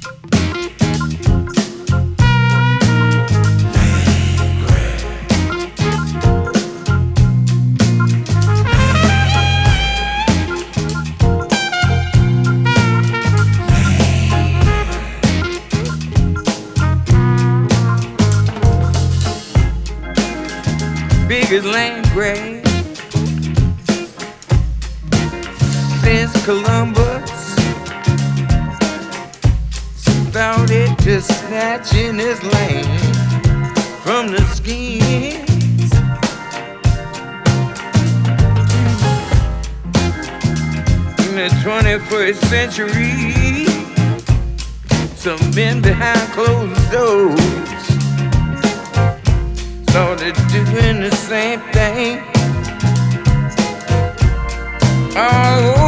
Biggest land grab since Columbus started to snatching his land from the skins. In the 21st century, some men behind closed doors started doing the same thing all